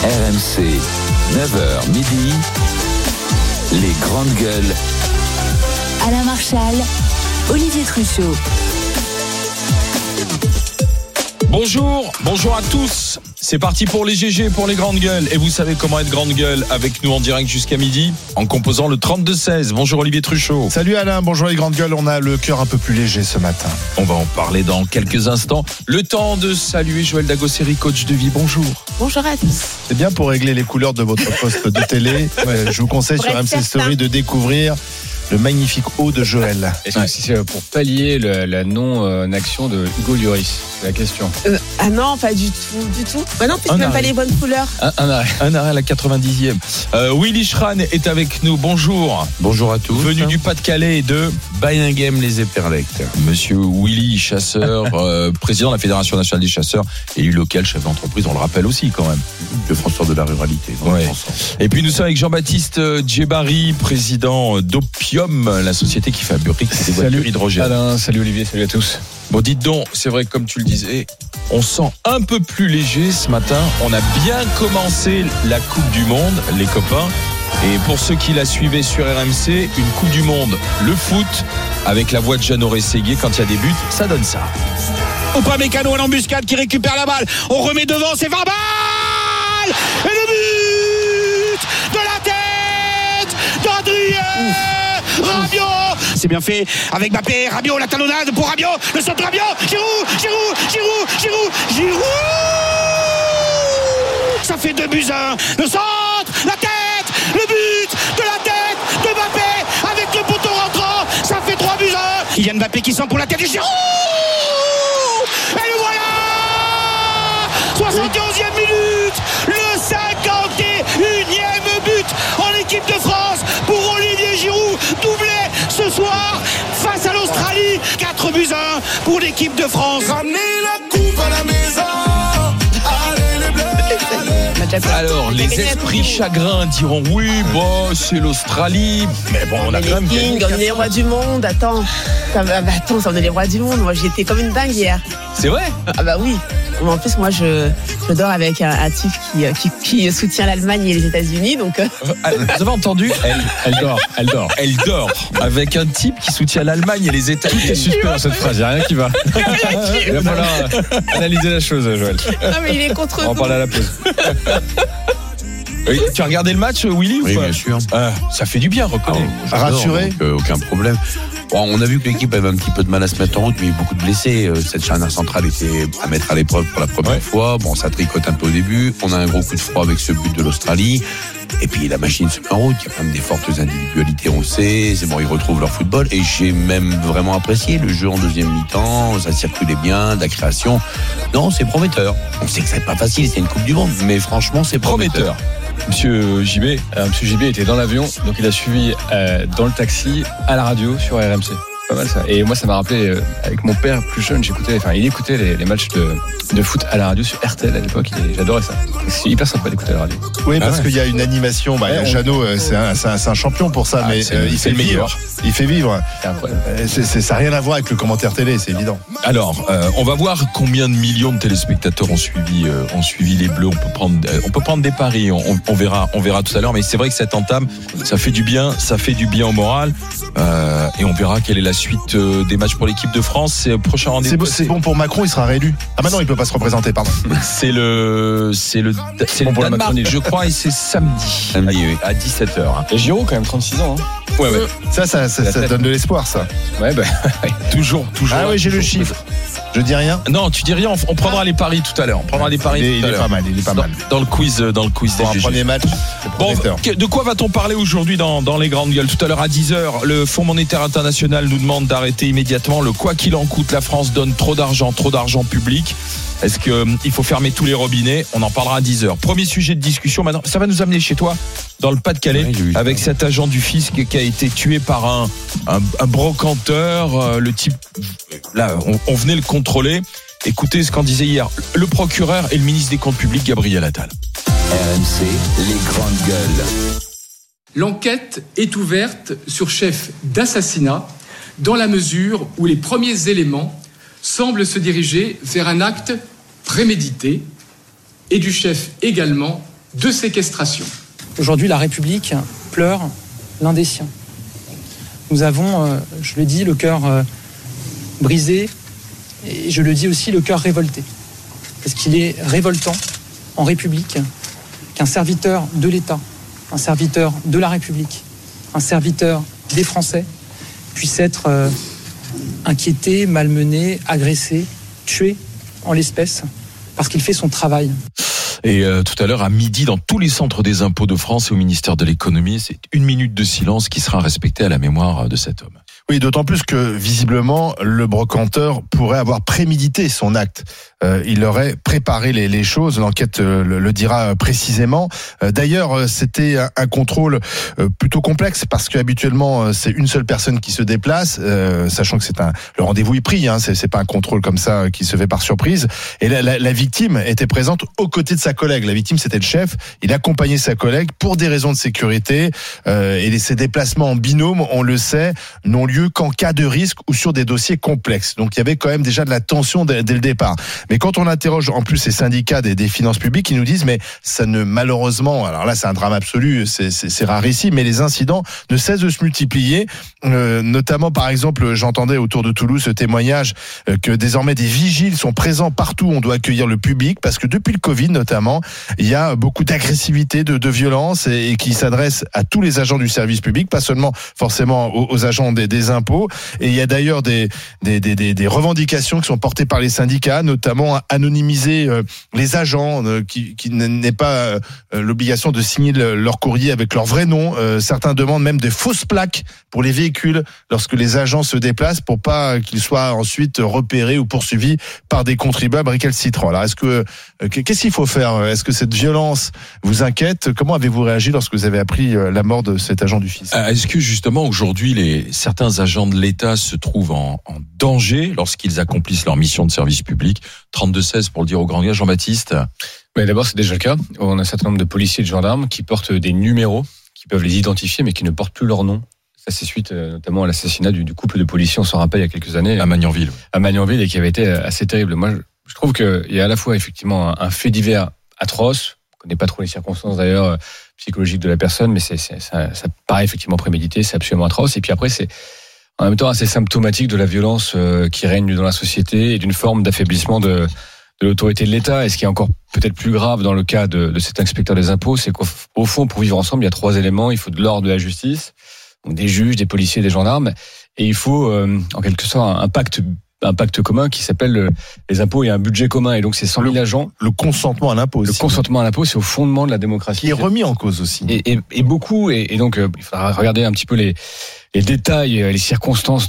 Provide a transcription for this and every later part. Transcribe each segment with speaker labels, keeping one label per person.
Speaker 1: RMC, 9h midi, les grandes gueules.
Speaker 2: Alain Marchal, Olivier Truchot.
Speaker 3: Bonjour à tous. C'est parti pour les GG, pour les grandes gueules. Et vous savez comment être grande gueule avec nous en direct jusqu'à midi, en composant le 32-16. Bonjour Olivier Truchot.
Speaker 4: Salut Alain, bonjour les grandes gueules. On a le cœur un peu plus léger ce matin.
Speaker 3: On va en parler dans quelques instants. Le temps de saluer Joël Dagosseri, coach de vie. Bonjour.
Speaker 2: Bonjour à tous.
Speaker 4: C'est bien pour régler les couleurs de votre poste de télé. Je vous conseille sur MC Story de découvrir le magnifique haut de Joël.
Speaker 5: Est-ce que c'est pour pallier la non-action de Hugo Lloris? C'est la question.
Speaker 6: Ah non, pas du tout. Bah non, puisque même pas les bonnes couleurs.
Speaker 3: Un arrêt à la 90e. Willy Schran est avec nous. Bonjour.
Speaker 7: Bonjour à tous.
Speaker 3: Venu du Pas-de-Calais et de
Speaker 7: Baingame les Éperlectes.
Speaker 3: Monsieur Willy, chasseur, président de la Fédération nationale des chasseurs, élu local, chef d'entreprise, on le rappelle aussi quand même.
Speaker 7: Défenseur de la ruralité.
Speaker 3: Ouais. Et puis nous sommes avec Jean-Baptiste Djebari, président d'Opium, la société qui fabrique des voitures hydrogène.
Speaker 5: Alain, salut Olivier, salut à tous.
Speaker 3: Bon, dites donc, c'est vrai que comme tu le disais, on sent un peu plus léger ce matin. On a bien commencé la Coupe du Monde, les copains. Et pour ceux qui la suivaient sur RMC, une Coupe du Monde, le foot, avec la voix de Jeannot Rességuier, quand il y a des buts, ça donne ça.
Speaker 8: Upamecano en embuscade qui récupère la balle. On remet devant, c'est 20 balles. Et le but de la tête d'Adrien Rabiot. C'est bien fait avec Mbappé, Rabiot, la talonnade pour Rabiot, le centre de Rabiot, Giroud. Ça fait 2-1. Le centre, la tête, le but de la tête de Mbappé avec le poteau rentrant. Ça fait 3-1. Kylian Mbappé qui sent pour la tête de Giroud. Et le voilà, 71e minute, le 51e but en équipe de France pour Olivier Giroud, doublé ce soir face à l'Australie. 4-1 pour l'équipe de France.
Speaker 9: Ramenez la coupe à la maison. Allez les bleus.
Speaker 3: Alors, les esprits chagrins diront oui, c'est l'Australie, mais bon, on a quand même
Speaker 6: Kings, on est les rois du monde. Attends, on est les rois du monde. Moi, j'étais comme une dingue hier.
Speaker 3: C'est vrai?
Speaker 6: Ah bah oui. En plus, moi, je dors avec un type qui soutient l'Allemagne et les États-Unis. Donc,
Speaker 3: vous avez entendu? Elle dort avec un type qui soutient l'Allemagne et les États-Unis.
Speaker 5: Tout est suspect dans cette phrase, il n'y a rien qui va. Il va falloir analyser la chose, Joël.
Speaker 6: Non, mais il est contre nous.
Speaker 5: On en parle à la pause.
Speaker 3: Oui, tu as regardé le match, Willy, ou
Speaker 7: Oui,
Speaker 3: pas?
Speaker 7: bien sûr.
Speaker 3: Ça fait du bien, reconnais.
Speaker 4: Rassuré.
Speaker 7: Aucun problème. Bon, on a vu que l'équipe avait un petit peu de mal à se mettre en route, mais il y a eu beaucoup de blessés. Cette charnière centrale était à mettre à l'épreuve pour la première fois. Bon, ça tricote un peu au début. On a un gros coup de froid avec ce but de l'Australie. Et puis la machine se met en route. Il y a quand même des fortes individualités, on le sait. C'est bon, ils retrouvent leur football. Et j'ai même vraiment apprécié le jeu en deuxième mi-temps. Ça circulait bien, de la création. Non, c'est prometteur. On sait que c'est pas facile, c'est une Coupe du Monde. Mais franchement, c'est prometteur.
Speaker 5: Monsieur JB était dans l'avion, donc il a suivi dans le taxi, à la radio, sur RMC. Pas mal ça. Et moi, ça m'a rappelé, avec mon père plus jeune, il écoutait les matchs de foot à la radio sur RTL à l'époque. J'adorais ça. C'est hyper sympa d'écouter à la radio.
Speaker 4: Oui, parce qu'il y a une animation. Jeannot, c'est un champion pour ça, mais il fait vivre. Il fait vivre.
Speaker 5: C'est incroyable.
Speaker 4: Ça n'a rien à voir avec le commentaire télé, c'est évident.
Speaker 3: Alors, on va voir combien de millions de téléspectateurs ont suivi les Bleus. On peut prendre des paris. On verra tout à l'heure. Mais c'est vrai que cette entame, ça fait du bien au moral. Et on verra quelle est la suite des matchs pour l'équipe de France. C'est le prochain rendez-vous.
Speaker 4: C'est bon pour Macron, il sera réélu. Ah bah non, il peut pas se représenter, pardon.
Speaker 3: C'est le
Speaker 5: pour la
Speaker 3: Danemark,
Speaker 5: Macronie.
Speaker 3: je crois, et c'est samedi à 17h.
Speaker 5: Et Giroud, quand même, 36 ans.
Speaker 3: Ouais.
Speaker 4: Ça donne de l'espoir, ça.
Speaker 5: Ouais,
Speaker 3: toujours.
Speaker 4: Ah oui, j'ai le chiffre. Je dis rien.
Speaker 3: Non, tu dis rien. On prendra les paris tout à l'heure.
Speaker 4: Il est pas mal.
Speaker 3: Dans le quiz
Speaker 4: pour un premier match.
Speaker 3: Bon, de quoi va-t-on parler aujourd'hui dans les grandes gueules? Tout à l'heure à 10h, le Fonds monétaire international nous demande d'arrêter immédiatement le quoi qu'il en coûte. La France donne trop d'argent public. Est-ce qu'il faut fermer tous les robinets? On en parlera à 10h. Premier sujet de discussion maintenant. Ça va nous amener chez toi, dans le Pas-de-Calais, avec cet agent du fisc qui a été tué par un brocanteur. Le type, là, on venait le contrôler. Écoutez ce qu'en disait hier le procureur et le ministre des Comptes publics, Gabriel Attal.
Speaker 1: RMC, les grandes gueules.
Speaker 10: L'enquête est ouverte sur chef d'assassinat dans la mesure où les premiers éléments semblent se diriger vers un acte prémédité et du chef également de séquestration.
Speaker 11: Aujourd'hui, la République pleure l'un des siens. Nous avons, je le dis, le cœur brisé et je le dis aussi, le cœur révolté. Parce qu'il est révoltant en République qu'un serviteur de l'État, un serviteur de la République, un serviteur des Français puisse être inquiété, malmené, agressé, tué en l'espèce parce qu'il fait son travail.
Speaker 3: Et tout à l'heure, à midi, dans tous les centres des impôts de France et au ministère de l'économie, c'est 1 minute de silence qui sera respectée à la mémoire de cet homme.
Speaker 4: Oui, d'autant plus que visiblement le brocanteur pourrait avoir prémédité son acte. Il aurait préparé les choses. L'enquête le dira précisément. D'ailleurs, c'était un contrôle plutôt complexe parce qu'habituellement c'est une seule personne qui se déplace, sachant que le rendez-vous est pris. C'est pas un contrôle comme ça qui se fait par surprise. Et la victime était présente aux côtés de sa collègue. La victime, c'était le chef. Il accompagnait sa collègue pour des raisons de sécurité. Et ces déplacements en binôme, on le sait, n'ont lieu qu'en cas de risque ou sur des dossiers complexes. Donc il y avait quand même déjà de la tension dès le départ. Mais quand on interroge en plus les syndicats des finances publiques, ils nous disent mais ça ne, malheureusement, alors là c'est un drame absolu, c'est rarissime, mais les incidents ne cessent de se multiplier. Notamment par exemple, j'entendais autour de Toulouse ce témoignage que désormais des vigiles sont présents partout où on doit accueillir le public parce que depuis le Covid notamment, il y a beaucoup d'agressivité, de violence et qui s'adresse à tous les agents du service public, pas seulement forcément aux agents des impôts. Et il y a d'ailleurs des revendications qui sont portées par les syndicats, notamment anonymiser les agents qui n'aient pas l'obligation de signer leur courrier avec leur vrai nom. Certains demandent même des fausses plaques pour les véhicules lorsque les agents se déplacent pour pas qu'ils soient ensuite repérés ou poursuivis par des contribuables récalcitrants. Alors qu'est-ce qu'il faut faire? Est-ce que cette violence vous inquiète? Comment avez-vous réagi lorsque vous avez appris la mort de cet agent du fisc?
Speaker 3: Est-ce que justement aujourd'hui certains agents de l'État se trouvent en danger lorsqu'ils accomplissent leur mission de service public? 32-16 pour le dire au grand gars, Jean-Baptiste.
Speaker 5: Mais d'abord, c'est déjà le cas. On a un certain nombre de policiers et de gendarmes qui portent des numéros, qui peuvent les identifier, mais qui ne portent plus leur nom. Ça, c'est suite notamment à l'assassinat du couple de policiers, on s'en rappelle, il y a quelques années.
Speaker 3: À Magnanville.
Speaker 5: À Magnanville, et qui avait été assez terrible. Moi, je trouve qu'il y a à la fois effectivement un fait divers atroce. On ne connaît pas trop les circonstances d'ailleurs psychologiques de la personne, mais ça paraît effectivement prémédité, c'est absolument atroce. Et puis après, c'est en même temps assez symptomatique de la violence qui règne dans la société et d'une forme d'affaiblissement de l'autorité de l'État. Et ce qui est encore peut-être plus grave dans le cas de cet inspecteur des impôts, c'est qu'au fond, pour vivre ensemble, il y a 3 éléments. Il faut de l'ordre, de la justice, donc des juges, des policiers, des gendarmes, et il faut en quelque sorte un pacte commun qui s'appelle les impôts et un budget commun. Et donc c'est 100 000 agents.
Speaker 4: Le consentement à l'impôt aussi.
Speaker 5: Le consentement à l'impôt, c'est au fondement de la démocratie.
Speaker 4: Qui est remis en cause aussi.
Speaker 5: Et beaucoup. Et donc il faudra regarder un petit peu les détails, les circonstances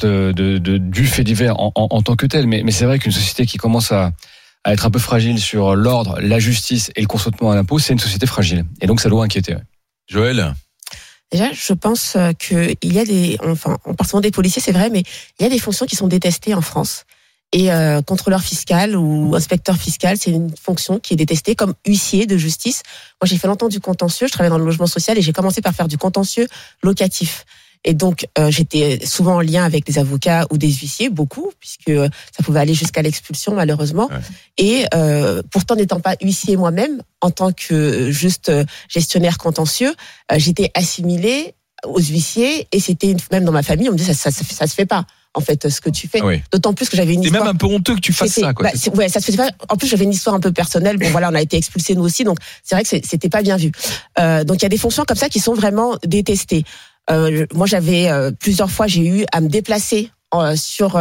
Speaker 5: du fait divers en tant que tel. Mais c'est vrai qu'une société qui commence à être un peu fragile sur l'ordre, la justice et le consentement à l'impôt, c'est une société fragile. Et donc ça doit inquiéter.
Speaker 3: Joël?
Speaker 6: Déjà, je pense qu'il y a on parle souvent des policiers, c'est vrai, mais il y a des fonctions qui sont détestées en France. Et contrôleur fiscal ou inspecteur fiscal, c'est une fonction qui est détestée, comme huissier de justice. Moi, j'ai fait longtemps du contentieux, je travaillais dans le logement social et j'ai commencé par faire du contentieux locatif. Et donc, j'étais souvent en lien avec des avocats ou des huissiers, beaucoup, puisque ça pouvait aller jusqu'à l'expulsion, malheureusement. Ouais. Et pourtant, n'étant pas huissier moi-même, en tant que juste gestionnaire contentieux, j'étais assimilée aux huissiers. Et c'était même dans ma famille, on me disait ça se fait pas. En fait, ce que tu fais. Oui. D'autant plus que j'avais une histoire.
Speaker 3: C'est même un peu honteux que tu fasses ça, quoi.
Speaker 6: Ouais, ça se faisait pas. En plus, j'avais une histoire un peu personnelle. Bon, voilà, on a été expulsés nous aussi, donc c'est vrai que c'était pas bien vu. Donc, il y a des fonctions comme ça qui sont vraiment détestées. Moi, j'avais plusieurs fois, j'ai eu à me déplacer sur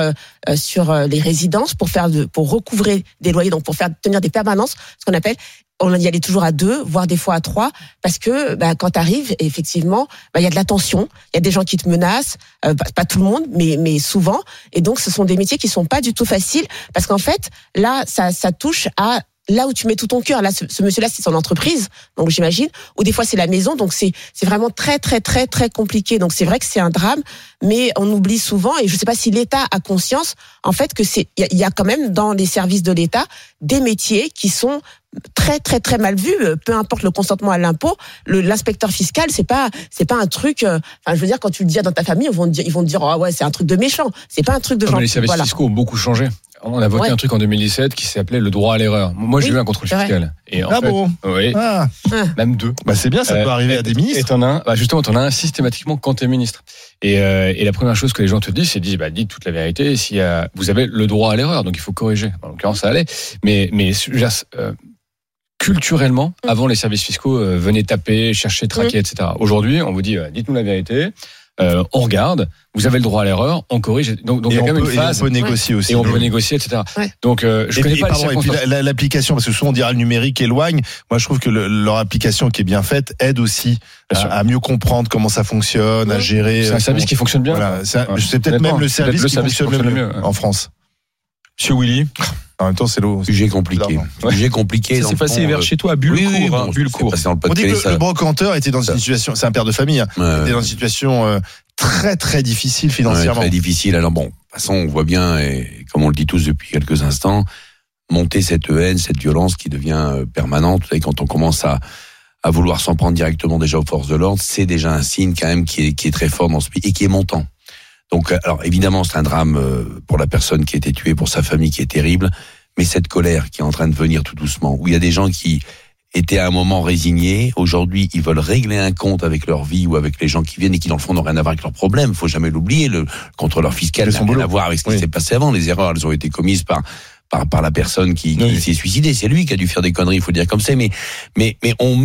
Speaker 6: les résidences pour recouvrer des loyers, donc pour tenir des permanences, ce qu'on appelle. On y allait toujours à 2, voire des fois à 3, parce que quand t'arrives, effectivement, il y a de la tension, il y a des gens qui te menacent, pas tout le monde, mais souvent, et donc ce sont des métiers qui sont pas du tout faciles, parce qu'en fait, là, ça touche à là où tu mets tout ton cœur. Là, ce monsieur-là, c'est son entreprise, donc j'imagine, ou des fois c'est la maison, donc c'est vraiment très très très très compliqué. Donc c'est vrai que c'est un drame, mais on oublie souvent, et je sais pas si l'État a conscience, en fait, que il y a quand même dans les services de l'État des métiers qui sont très très très mal vus. Peu importe le consentement à l'impôt, l'inspecteur fiscal, c'est pas un truc. Enfin, je veux dire, quand tu le dis dans ta famille, ils vont te dire ah ouais, c'est un truc de méchant. C'est pas un truc de gentil.
Speaker 5: Les services fiscaux ont beaucoup changé. On a voté
Speaker 6: Ouais.
Speaker 5: un truc en 2017 qui s'appelait le droit à l'erreur. Moi, j'ai
Speaker 6: Oui,
Speaker 5: eu un contrôle
Speaker 6: c'est vrai.
Speaker 5: fiscal. Et en fait,
Speaker 4: bon
Speaker 5: oui, même 2.
Speaker 4: Bah c'est bien, ça peut arriver à des ministres.
Speaker 5: Et t'en as un, justement, t'en as un systématiquement quand t'es ministre. Et la première chose que les gens te disent, c'est dites toute la vérité. Si vous avez le droit à l'erreur, donc il faut corriger. En l'occurrence, ça allait. Mais culturellement, avant les services fiscaux venaient taper, chercher, traquer, etc. Aujourd'hui, on vous dit dites-nous la vérité. On regarde, vous avez le droit à l'erreur, on corrige. Donc il y a quand même une phase.
Speaker 4: Et on peut négocier aussi.
Speaker 5: Et on peut négocier, etc.
Speaker 6: Ouais.
Speaker 5: Donc je connais pas les circonstances.
Speaker 4: et puis l'application, parce que souvent on dira le numérique éloigne. Moi, je trouve que leur application qui est bien faite aide aussi à mieux comprendre comment ça fonctionne, à gérer.
Speaker 5: C'est un service qui fonctionne bien.
Speaker 4: Voilà, c'est peut-être même le service qui fonctionne le mieux en France.
Speaker 3: Monsieur Willy,
Speaker 4: en même temps, c'est l'eau.
Speaker 7: Sujet compliqué. Sujet compliqué.
Speaker 3: ça s'est passé vers chez toi, à Bullecourt. Bullecourt.
Speaker 4: On dit que le brocanteur était dans une situation, c'est un père de famille, était dans une situation très très difficile financièrement.
Speaker 7: Très difficile. Alors bon, de toute façon, on voit bien, et comme on le dit tous depuis quelques instants, monter cette haine, cette violence qui devient permanente. Et quand on commence à vouloir s'en prendre directement déjà aux forces de l'ordre, c'est déjà un signe quand même qui est très fort dans ce pays et qui est montant. Donc, alors évidemment, c'est un drame pour la personne qui a été tuée, pour sa famille qui est terrible, mais cette colère qui est en train de venir tout doucement, où il y a des gens qui étaient à un moment résignés, aujourd'hui ils veulent régler un compte avec leur vie ou avec les gens qui viennent et qui dans le fond n'ont rien à voir avec leurs problèmes. Il faut jamais l'oublier, le contrôleur fiscal n'a rien à voir avec ce qui s'est passé avant. Les erreurs, elles ont été commises par la personne qui s'est suicidée. C'est lui qui a dû faire des conneries, il faut dire comme ça. Mais on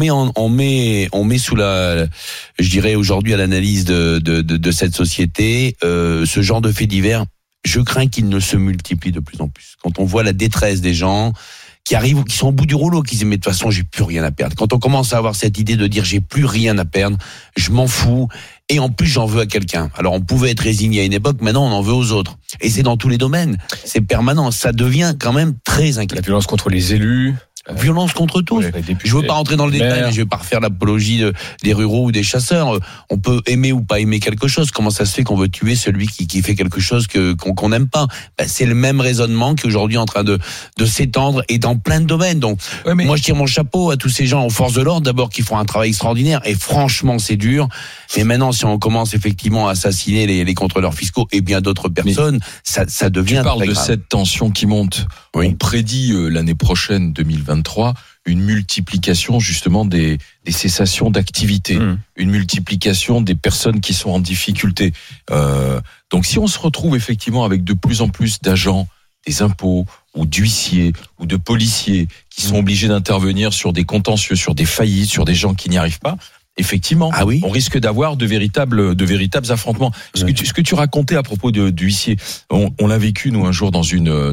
Speaker 7: met sous je dirais aujourd'hui à l'analyse de cette société, ce genre de faits divers. Je crains qu'ils ne se multiplient de plus en plus. Quand on voit la détresse des gens qui arrivent, qui sont au bout du rouleau, qui disent mais de toute façon j'ai plus rien à perdre. Quand on commence à avoir cette idée de dire j'ai plus rien à perdre, je m'en fous. Et en plus, j'en veux à quelqu'un. Alors, on pouvait être résigné à une époque, maintenant, on en veut aux autres. Et c'est dans tous les domaines. C'est permanent. Ça devient quand même très inquiétant.
Speaker 5: La violence contre les élus.
Speaker 7: Violence contre tous. Je veux pas rentrer dans le détail, je vais pas refaire l'apologie des ruraux ou des chasseurs. On peut aimer ou pas aimer quelque chose. Comment ça se fait qu'on veut tuer celui qui fait quelque chose qu'on n'aime pas? C'est le même raisonnement qui est aujourd'hui en train de s'étendre et dans plein de domaines. Donc, moi, je tire mon chapeau à tous ces gens aux forces de l'ordre, d'abord, qui font un travail extraordinaire. Et franchement, c'est dur. Mais maintenant, si on commence effectivement à assassiner les contrôleurs fiscaux et bien d'autres personnes, ça devient
Speaker 3: tu parles
Speaker 7: très
Speaker 3: de
Speaker 7: grave.
Speaker 3: cette tension qui monte.
Speaker 7: Oui.
Speaker 3: On prédit l'année prochaine, 2023, une multiplication justement des cessations d'activité, une multiplication des personnes qui sont en difficulté. Donc si on se retrouve effectivement avec de plus en plus d'agents des impôts ou d'huissiers ou de policiers qui sont obligés d'intervenir sur des contentieux, sur des faillites, sur des gens qui n'y arrivent pas, effectivement, on risque d'avoir de véritables affrontements. Ce que tu racontais à propos de huissier, on l'a vécu nous un jour dans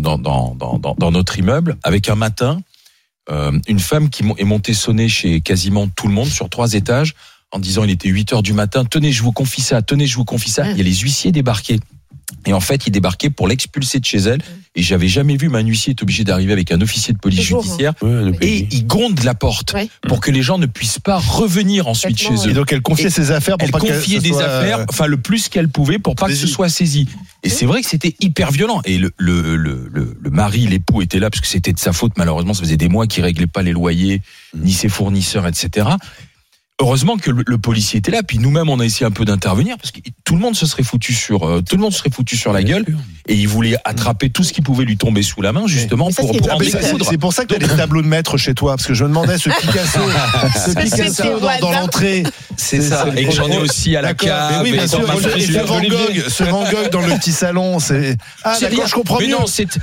Speaker 3: notre immeuble avec un matin une femme qui est montée sonner chez quasiment tout le monde sur 3 étages en disant il était 8h du matin, tenez je vous confie ça. Il y a les huissiers débarqués. Et en fait, ils débarquaient pour l'expulser de chez elle. Et j'avais jamais vu, mais un huissier est obligé d'arriver avec un officier de police judiciaire. Et il gronde la porte pour que les gens ne puissent pas revenir ensuite chez eux.
Speaker 4: Et donc elle confiait ses affaires pour
Speaker 3: elle
Speaker 4: pas que
Speaker 3: confiait
Speaker 4: ce
Speaker 3: des
Speaker 4: soit,
Speaker 3: affaires, enfin le plus qu'elle pouvait pour pas que ce soit saisi. Et c'est vrai que c'était hyper violent. Et le mari, l'époux était là parce que c'était de sa faute. Malheureusement, ça faisait des mois qu'il réglait pas les loyers, ni ses fournisseurs, etc. Heureusement que le policier était là, puis nous-mêmes on a essayé un peu d'intervenir parce que tout le monde se serait foutu sur la gueule et il voulait attraper tout ce qui pouvait lui tomber sous la main justement pour en découdre.
Speaker 4: C'est pour ça que tu as des tableaux de maître chez toi parce que je me demandais ce Picasso dans l'entrée.
Speaker 3: C'est ça. Et que j'en ai aussi à la cave.
Speaker 4: Oui, bien sûr. Ce Van Gogh dans le petit salon, c'est d'accord, je comprends mieux.
Speaker 3: Non, c'est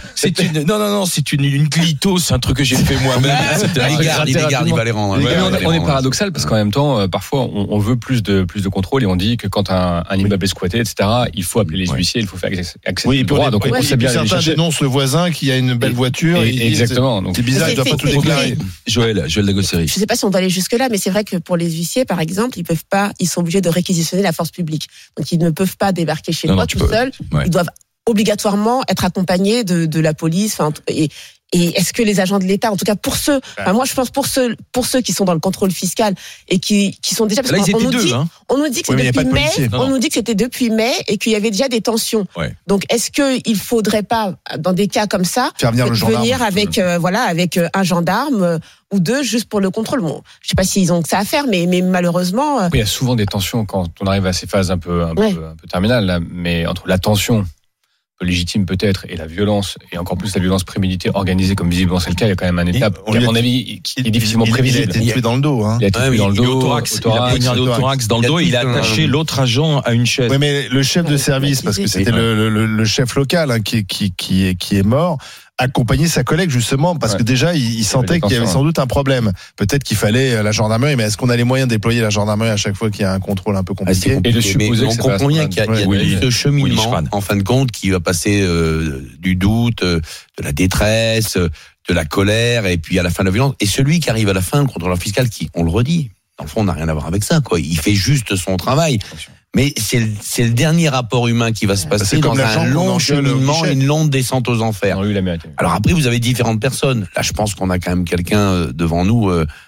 Speaker 3: une clito, c'est un truc que j'ai fait moi-même.
Speaker 7: Il va les rendre.
Speaker 5: On est paradoxal parce qu'en même temps, parfois, on veut plus de contrôle et on dit que quand un immeuble est squatté, etc., il faut appeler les huissiers, il faut faire accès au droit. Donc, on sait bien
Speaker 4: certains dénoncent le voisin qui a une belle voiture.
Speaker 5: Exactement.
Speaker 4: C'est bizarre, il ne doit pas tout déclarer.
Speaker 3: Joël Dagossery.
Speaker 6: Je ne sais pas si on va aller jusque-là, mais c'est vrai que pour les huissiers, par exemple, ils sont obligés de réquisitionner la force publique. Donc, ils ne peuvent pas débarquer chez toi tout seuls. Ils doivent obligatoirement être accompagnés de la police. Et est-ce que les agents de l'État, en tout cas pour ceux, moi je pense pour ceux qui sont dans le contrôle fiscal et qui sont déjà, parce qu'on nous dit que c'est depuis mai, on nous dit que c'était depuis mai et qu'il y avait déjà des tensions. Donc est-ce que il faudrait pas, dans des cas comme ça, venir avec un gendarme ou 2 juste pour le contrôle? Bon, je sais pas s'ils ont que ça à faire, mais malheureusement.
Speaker 5: Il y a souvent des tensions quand on arrive à ces phases un peu terminales, là, mais entre la tension légitime peut-être, et la violence, et encore plus la violence préméditée, organisée, comme visiblement c'est le cas, il y a quand même un étape, à mon avis, qui est difficilement prévisible.
Speaker 4: Il a été tué dans le dos.
Speaker 5: Il a été tué dans le dos,
Speaker 3: au thorax. Il a poignardé au thorax dans le dos et il a attaché l'autre agent à une chaise.
Speaker 4: Oui, mais le chef de service, parce que c'était le chef local qui est mort, accompagner sa collègue justement parce que déjà il sentait qu'il y avait sans doute un problème. Peut-être qu'il fallait la gendarmerie, mais est-ce qu'on a les moyens de déployer la gendarmerie à chaque fois qu'il y a un contrôle un peu compliqué?
Speaker 7: Et on comprend bien qu'il y a ce cheminement en fin de compte qui va passer du doute, de la détresse, de la colère et puis à la fin de la violence. Et celui qui arrive à la fin, le contrôleur fiscal, qui, on le redit, dans le fond, on n'a rien à voir avec ça, quoi. Il fait juste son travail. Mais c'est le dernier rapport humain qui va se passer dans un long cheminement, une longue descente aux enfers. Alors après, vous avez différentes personnes. Là, je pense qu'on a quand même quelqu'un devant nous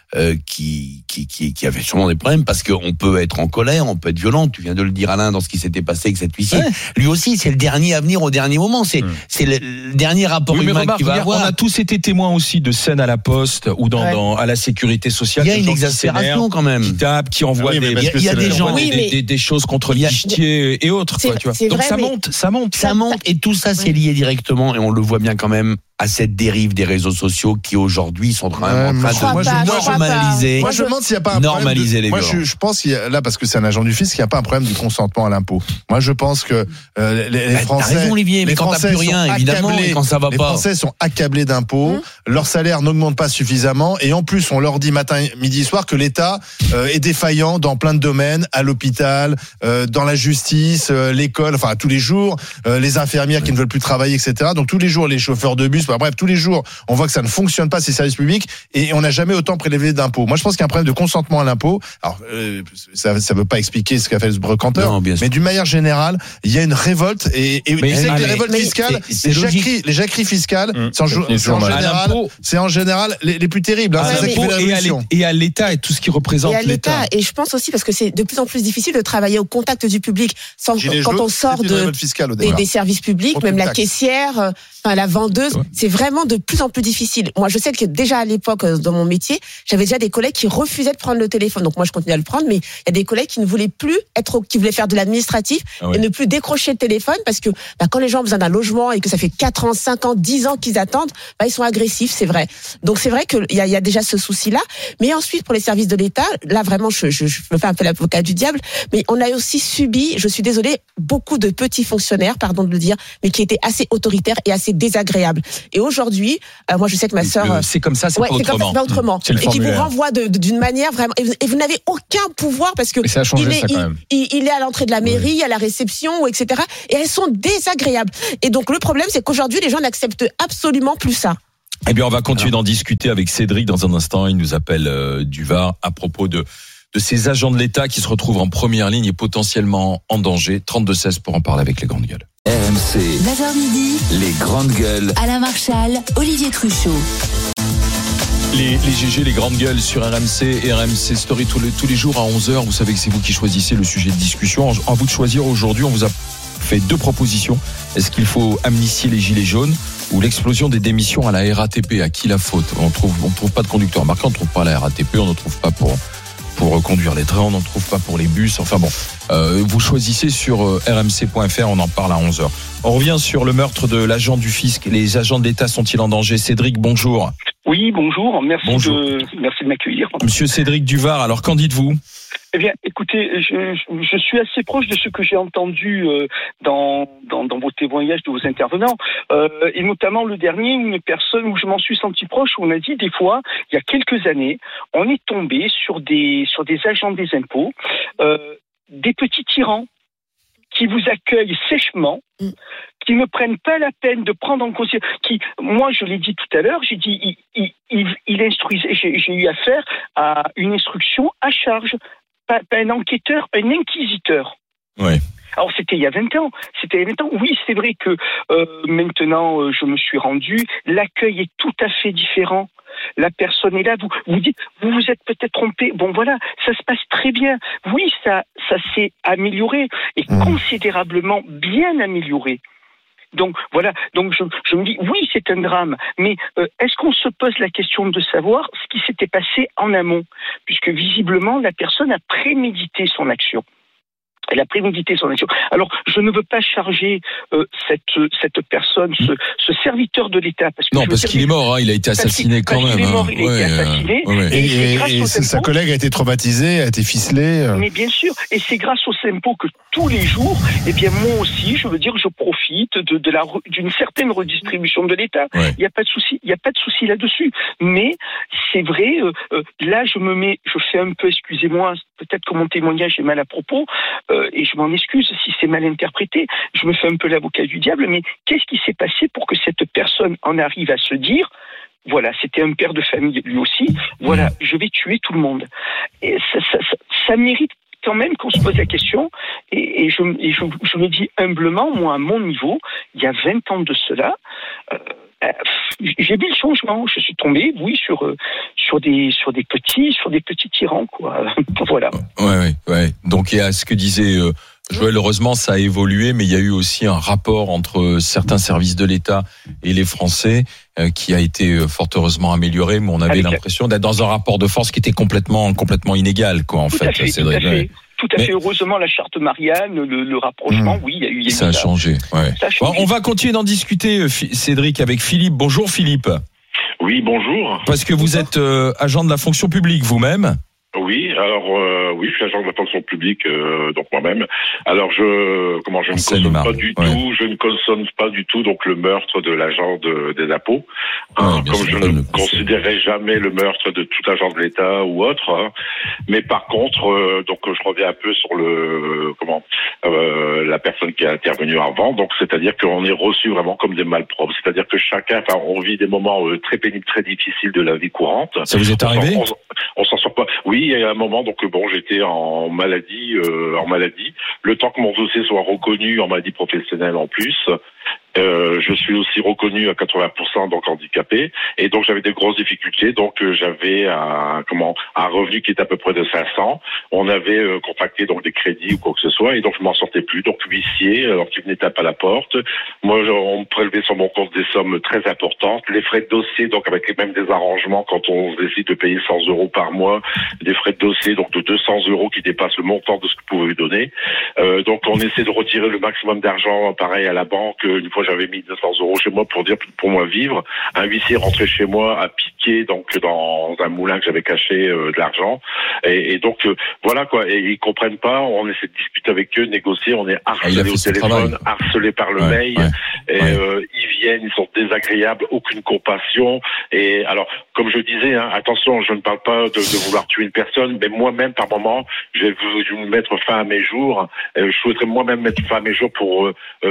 Speaker 7: qui avait sûrement des problèmes parce qu'on peut être en colère, on peut être violent. Tu viens de le dire, Alain, dans ce qui s'était passé avec cet huissier. Ouais. Lui aussi, c'est le dernier à venir au dernier moment. C'est le dernier rapport humain qu'il va avoir.
Speaker 3: On a tous été témoins aussi de scènes à la poste ou à la sécurité sociale.
Speaker 7: Il y a une exaspération quand même.
Speaker 3: Qui tapent, qui envoient
Speaker 7: il y a des gens,
Speaker 3: des choses contre les guichetiers et autres. Quoi, tu vois. Donc ça monte.
Speaker 7: Et tout ça, c'est lié directement, et on le voit bien quand même, à cette dérive des réseaux sociaux qui aujourd'hui sont quand même en train de normaliser.
Speaker 4: Moi, je me demande s'il n'y a pas un
Speaker 7: normaliser les violences.
Speaker 4: Moi, je pense qu'il y a, là, parce que c'est un agent du fisc, qu'il n'y a pas un problème du consentement à l'impôt. Moi, je pense que les Français,
Speaker 7: t'as raison, Olivier, mais quand t'as plus rien, évidemment, et quand ça va
Speaker 4: les
Speaker 7: pas,
Speaker 4: Français sont accablés d'impôts, leur salaire n'augmente pas suffisamment, et en plus, on leur dit matin, midi, soir que l'État est défaillant dans plein de domaines, à l'hôpital, dans la justice, l'école, enfin tous les jours, les infirmières qui ne veulent plus travailler, etc. Donc tous les jours, les chauffeurs de bus. Bref, tous les jours, on voit que ça ne fonctionne pas, ces services publics, et on n'a jamais autant prélevé d'impôts. Moi, je pense qu'il y a un problème de consentement à l'impôt. Alors, ça ne veut pas expliquer ce qu'a fait ce brocanteur, mais d'une manière générale, il y a une révolte, et tu sais que les révoltes fiscales, les jacqueries fiscales, c'est en général les plus terribles. Hein, c'est ça qui fait la révolution.
Speaker 3: Et à l'État et tout ce qui représente l'État.
Speaker 6: Et je pense aussi, parce que c'est de plus en plus difficile de travailler au contact du public quand on sort des services publics, même la caissière, la vendeuse, c'est vraiment de plus en plus difficile. Moi, je sais que déjà à l'époque, dans mon métier, j'avais déjà des collègues qui refusaient de prendre le téléphone. Donc moi, je continue à le prendre, mais il y a des collègues qui ne voulaient plus qui voulaient faire de l'administratif et ne plus décrocher le téléphone parce que quand les gens ont besoin d'un logement et que ça fait 4 ans, 5 ans, 10 ans qu'ils attendent, ils sont agressifs, c'est vrai. Donc c'est vrai qu'il y a déjà ce souci-là. Mais ensuite, pour les services de l'État, là vraiment, je me fais un peu l'avocat du diable, mais on a aussi subi, je suis désolée, beaucoup de petits fonctionnaires, pardon de le dire, mais qui étaient assez autoritaires et assez désagréables. Et aujourd'hui, moi je sais que ma sœur,
Speaker 3: c'est comme ça, c'est pas autrement.
Speaker 6: C'est pas autrement. Et qui vous renvoie d'une manière vraiment, et vous n'avez aucun pouvoir parce que il est à l'entrée de la mairie, à la réception, etc. Et elles sont désagréables. Et donc le problème, c'est qu'aujourd'hui, les gens n'acceptent absolument plus ça.
Speaker 3: Eh bien, on va continuer d'en discuter avec Cédric dans un instant. Il nous appelle du Var à propos de ces agents de l'État qui se retrouvent en première ligne et potentiellement en danger. 32-16 pour en parler avec les grandes gueules.
Speaker 1: RMC,
Speaker 2: 9h midi,
Speaker 1: les grandes gueules.
Speaker 2: Alain Marchal, Olivier Truchot.
Speaker 3: Les GG, les grandes gueules sur RMC et RMC Story tous les jours à 11h. Vous savez que c'est vous qui choisissez le sujet de discussion. En vous de choisir aujourd'hui, on vous a fait 2 propositions. Est-ce qu'il faut amnistier les gilets jaunes ou l'explosion des démissions à la RATP? À qui la faute? On trouve pas de conducteurs marquants, on ne trouve pas à la RATP, on ne trouve pas pour conduire les trains, on n'en trouve pas pour les bus. Enfin bon, vous choisissez sur rmc.fr, on en parle à 11h. On revient sur le meurtre de l'agent du fisc. Les agents de l'État sont-ils en danger? Cédric, bonjour.
Speaker 12: Oui, bonjour. Merci de m'accueillir.
Speaker 3: Monsieur Cédric Duvar, alors qu'en dites-vous?
Speaker 12: Eh bien, écoutez, je suis assez proche de ce que j'ai entendu dans vos témoignages de vos intervenants, et notamment le dernier, une personne où je m'en suis senti proche, où on a dit des fois, il y a quelques années, on est tombé sur des agents des impôts, des petits tyrans qui vous accueillent sèchement, qui ne prennent pas la peine de prendre en considération, moi je l'ai dit tout à l'heure, j'ai dit, il instruisait, j'ai eu affaire à une instruction à charge, pas un enquêteur, un inquisiteur.
Speaker 3: Oui.
Speaker 12: Alors c'était il y a 20 ans. Oui, c'est vrai que maintenant je me suis rendu, l'accueil est tout à fait différent. La personne est là, vous dites, vous vous êtes peut-être trompé. Bon voilà, ça se passe très bien. Oui, ça s'est amélioré et considérablement bien amélioré. Donc voilà, donc je me dis, oui, c'est un drame, mais est-ce qu'on se pose la question de savoir ce qui s'était passé en amont, puisque visiblement la personne a prémédité son action. Elle a prémédité son action. Alors, je ne veux pas charger cette personne, ce serviteur de l'État.
Speaker 3: Parce qu'il est mort, il a été assassiné quand même.
Speaker 12: Il est mort, il a été assassiné.
Speaker 4: Et sa collègue a été traumatisée, a été ficelée.
Speaker 12: Mais bien sûr, et c'est grâce aux impôts que tous les jours, eh bien moi aussi, je veux dire, je profite d'une certaine redistribution de l'État. Il n'y a pas de souci là-dessus. Mais c'est vrai, là je fais un peu, excusez-moi, peut-être que mon témoignage est mal à propos. Et je m'en excuse si c'est mal interprété, je me fais un peu l'avocat du diable, mais qu'est-ce qui s'est passé pour que cette personne en arrive à se dire, voilà, c'était un père de famille lui aussi, voilà, je vais tuer tout le monde. Et ça mérite quand même qu'on se pose la question, et je le dis humblement, moi à mon niveau, il y a 20 ans de cela, j'ai vu le changement. Je suis tombé, oui, sur des petits tyrans, quoi. Voilà.
Speaker 3: Ouais. Donc, il y a ce que disait Joël, heureusement, ça a évolué, mais il y a eu aussi un rapport entre certains services de l'État et les Français qui a été fort heureusement amélioré, mais on avait l'impression d'être dans un rapport de force qui était complètement inégal, quoi, en fait.
Speaker 12: Tout à fait. Heureusement, la charte Marianne, le rapprochement, oui, il y a eu
Speaker 3: ça a changé. Ouais. Bon, on va continuer d'en discuter, Cédric, avec Philippe. Bonjour, Philippe.
Speaker 13: Oui, bonjour.
Speaker 3: Parce que vous êtes agent de la fonction publique vous-même.
Speaker 13: Oui, alors oui, je suis agent de la fonction publique, donc moi-même. Alors je ne cautionne pas du tout donc le meurtre de l'agent des impôts, comme je ne considérerai jamais le meurtre de tout agent de l'État ou autre. Mais par contre, donc je reviens un peu sur la personne qui a intervenu avant. Donc c'est-à-dire qu'on est reçu vraiment comme des malpropres. C'est-à-dire que on vit des moments très pénibles, très difficiles de la vie courante.
Speaker 3: Ça vous est arrivé ?
Speaker 13: On s'en sort pas. Oui, il y a un moment, donc j'étais en maladie. Le temps que mon dossier soit reconnu en maladie professionnelle en plus. Je suis aussi reconnu à 80% donc handicapé, et donc j'avais des grosses difficultés. Donc j'avais un revenu qui était à peu près de 500. On avait contracté donc des crédits ou quoi que ce soit, et donc je m'en sortais plus. Donc l'huissier, alors qu'il venait taper à la porte, moi on me prélevait sur mon compte des sommes très importantes. Les frais de dossier, donc avec même des arrangements quand on décide de payer 100 € par mois, des frais de dossier donc de 200 € qui dépassent le montant de ce que vous pouvez lui donner. Donc on essaie de retirer le maximum d'argent, pareil à la banque. Une fois j'avais mis 200 € chez moi pour moi vivre. Un huissier rentrait chez moi à piquer donc dans un moulin que j'avais caché de l'argent. Et donc voilà quoi. Et ils comprennent pas. On essaie de discuter avec eux, négocier. On est harcelé au téléphone, harcelé par le mail. Ils viennent, ils sont désagréables, aucune compassion. Et alors, comme je disais, attention, je ne parle pas de vouloir tuer une personne, mais moi-même par moment, je vais vous mettre fin à mes jours. Je souhaiterais moi-même mettre fin à mes jours pour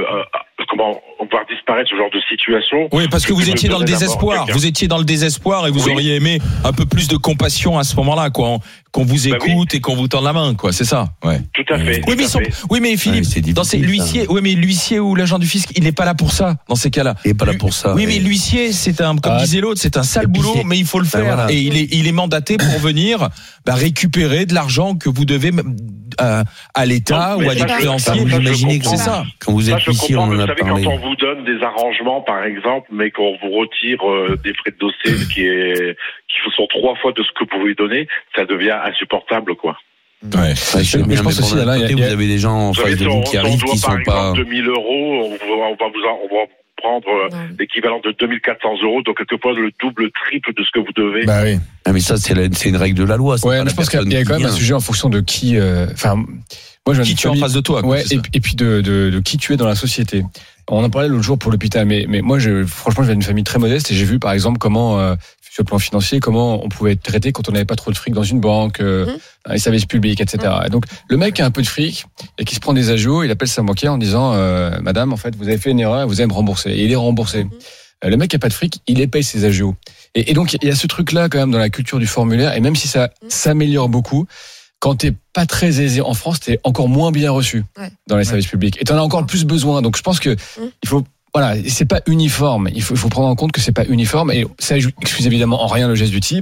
Speaker 13: voir disparaître ce genre de situation.
Speaker 3: Oui, parce que vous étiez dans le désespoir. Vous étiez dans le désespoir et vous auriez aimé un peu plus de compassion à ce moment-là, quoi. Qu'on vous écoute et qu'on vous tende la main, quoi. C'est ça. Ouais.
Speaker 13: Tout à fait.
Speaker 3: Oui, mais Philippe, l'huissier ou l'agent du fisc, il n'est pas là pour ça, dans ces cas-là.
Speaker 7: Il n'est pas là pour ça.
Speaker 3: Oui, mais l'huissier, comme disait l'autre, c'est un sale boulot, mais il faut le faire. Voilà. Et il est mandaté pour venir récupérer de l'argent que vous devez à l'État ou à des créanciers.
Speaker 7: Vous imaginez que c'est ça. Quand vous êtes huissier, on en a parlé.
Speaker 13: Quand on vous donne des arrangements, par exemple, mais qu'on vous retire des frais de dossier qui sont 3 fois de ce que vous pouvez donner, ça devient insupportable, quoi.
Speaker 7: Ouais. Mais je pense aussi, là, vous avez des gens en face de vous qui arrivent qui sont pas.
Speaker 13: 2000 €, on va prendre l'équivalent de 2400 €, donc quelquefois le double, triple de ce que vous devez.
Speaker 7: Bah oui. Mais ça, c'est une règle de la loi.
Speaker 5: Ouais, je pense qu'il y a quand même un sujet en fonction de qui. Moi,
Speaker 3: qui tu es en face de toi.
Speaker 5: Ouais, et puis de qui tu es dans la société. On en parlait l'autre jour pour l'hôpital, mais moi, franchement, je viens d'une famille très modeste et j'ai vu, par exemple, comment, sur le plan financier, comment on pouvait être traité quand on n'avait pas trop de fric dans une banque, les services publics, etc. Et donc, le mec a un peu de fric et qui se prend des agios, il appelle sa banquière en disant, madame, en fait, vous avez fait une erreur, vous allez me rembourser. Et il est remboursé. Le mec a pas de fric, il les paye ses agios. Et donc, il y a ce truc-là, quand même, dans la culture du formulaire, et même si ça s'améliore beaucoup, quand t'es pas très aisé en France, t'es encore moins bien reçu dans les services publics. Et t'en as encore plus besoin. Donc, je pense que il faut, c'est pas uniforme. Il faut prendre en compte que c'est pas uniforme. Et ça excuse évidemment en rien le geste du type.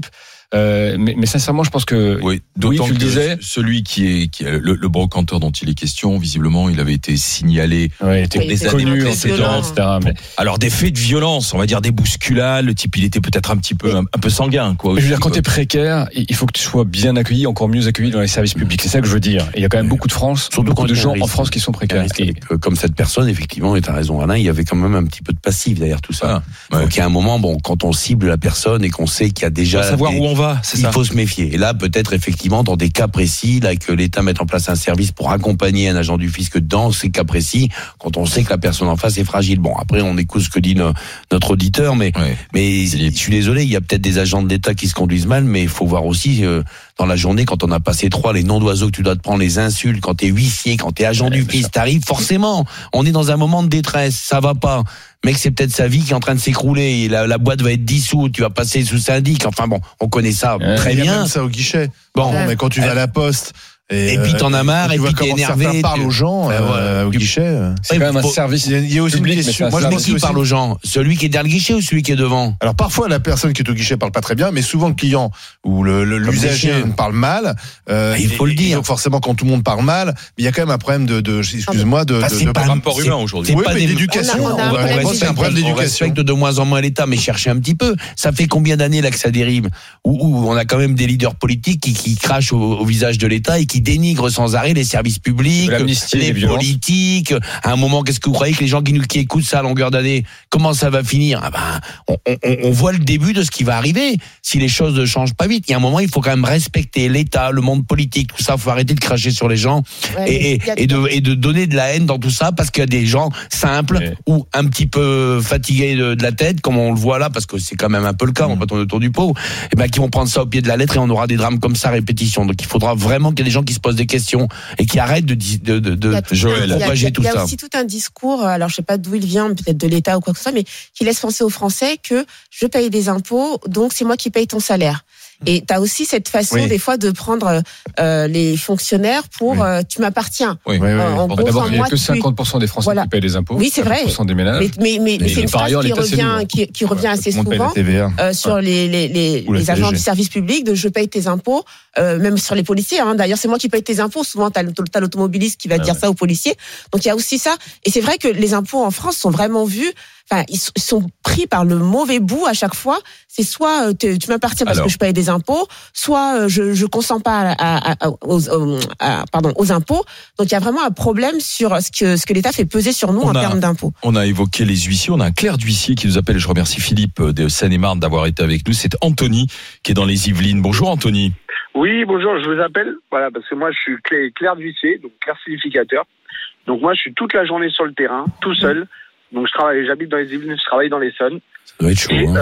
Speaker 5: Mais sincèrement, je pense que
Speaker 3: d'autant
Speaker 5: tu le
Speaker 3: que
Speaker 5: disais,
Speaker 3: celui qui est le brocanteur dont il est question, visiblement, il avait été signalé pour des années précédentes. Alors des faits de violence, on va dire des bousculades. Le type, il était peut-être un peu sanguin, quoi.
Speaker 5: Je veux dire, quand t'es précaire, il faut que tu sois bien accueilli, encore mieux accueilli dans les services publics. C'est ça que je veux dire. Et il y a quand même beaucoup de France, beaucoup de gens en France qui sont précaires.
Speaker 7: Comme cette personne, effectivement, et t'as raison, Alain, il y avait quand même un petit peu de passif derrière tout ça. Donc il y a un moment, quand on cible la personne et qu'on sait qu'il y a déjà
Speaker 3: savoir où on va, c'est ça.
Speaker 7: Il faut se méfier. Et là, peut-être effectivement, dans des cas précis, là, que l'État mette en place un service pour accompagner un agent du fisc dans ces cas précis, quand on sait que la personne en face est fragile. Bon, après, on écoute ce que dit notre auditeur, mais je suis désolé, il y a peut-être des agents de l'État qui se conduisent mal, mais il faut voir aussi dans la journée, quand on a passé 3, les noms d'oiseaux que tu dois te prendre, les insultes, quand t'es huissier, quand t'es agent du fisc, t'arrives, forcément, on est dans un moment de détresse, ça va pas. Mec, c'est peut-être sa vie qui est en train de s'écrouler, et la boîte va être dissoute, tu vas passer sous syndic, enfin bon, on connaît ça très bien.
Speaker 4: Il y a même ça au guichet. Bon, mais quand tu vas à la poste,
Speaker 7: et puis t'en as marre, et puis t'es énervé.
Speaker 4: Parle aux gens au guichet.
Speaker 5: C'est quand même un service.
Speaker 4: Il y a aussi une question.
Speaker 7: Moi, je pense qui parle aux gens, celui qui est derrière le guichet ou celui qui est devant.
Speaker 4: Alors parfois la personne qui est au guichet parle pas très bien, mais souvent le client ou l'usager parle mal.
Speaker 7: Il faut le dire.
Speaker 4: Donc forcément quand tout le monde parle mal, il y a quand même un problème excuse-moi de
Speaker 3: rapport humain aujourd'hui.
Speaker 4: Oui, mais d'éducation.
Speaker 7: C'est un problème d'éducation. On respecte de moins en moins l'État, mais cherchez un petit peu. Ça fait combien d'années là que ça dérive, où on a quand même des leaders politiques qui crachent au visage de l'État et qui dénigrent sans arrêt les services publics, les politiques. À un moment, qu'est-ce que vous croyez que les gens qui écoutent ça à longueur d'année, comment ça va finir? On voit le début de ce qui va arriver si les choses ne changent pas vite. Il y a un moment, il faut quand même respecter l'État, le monde politique, tout ça. Il faut arrêter de cracher sur les gens et de donner de la haine dans tout ça parce qu'il y a des gens simples ou un petit peu fatigués de la tête, comme on le voit là, parce que c'est quand même un peu le cas, on va pas tourner autour du pot, et qui vont prendre ça au pied de la lettre et on aura des drames comme ça à répétition. Donc il faudra vraiment qu'il y ait des gens qui se posent des questions et qui arrêtent de propager tout ça.
Speaker 6: Il y a aussi tout un discours, alors je sais pas d'où il vient, peut-être de l'État ou quoi que ce soit, mais qui laisse penser aux Français que je paye des impôts, donc c'est moi qui paye ton salaire. Et tu as aussi cette façon des fois de prendre les fonctionnaires pour tu m'appartiens. En gros,
Speaker 5: d'abord, il n'y a que 50% des Français qui payent des impôts.
Speaker 6: Oui, c'est vrai.
Speaker 5: 50% des ménages.
Speaker 6: Mais c'est une phrase qui revient assez souvent sur les agents du service public de je paye tes impôts, même sur les policiers. D'ailleurs, c'est moi qui paye tes impôts. Souvent, t'as l'automobiliste qui va dire ça aux policiers. Donc il y a aussi ça. Et c'est vrai que les impôts en France sont vraiment vus. Enfin, ils sont pris par le mauvais bout à chaque fois. C'est soit tu m'appartiens parce que je paye des impôts, soit je consens pas aux impôts. Donc il y a vraiment un problème sur ce que l'État fait peser sur nous en termes d'impôts.
Speaker 3: On a évoqué les huissiers. On a un clerc d'huissier qui nous appelle. Je remercie Philippe de Seine-et-Marne d'avoir été avec nous. C'est Anthony qui est dans les Yvelines. Bonjour Anthony.
Speaker 12: Oui, bonjour. Je vous appelle parce que moi je suis clerc d'huissier, donc clerc significateur. Donc moi je suis toute la journée sur le terrain, tout seul. Donc j'habite dans les Yvelines, je travaille dans l'Essonne.
Speaker 7: Ça doit être chaud.
Speaker 12: Et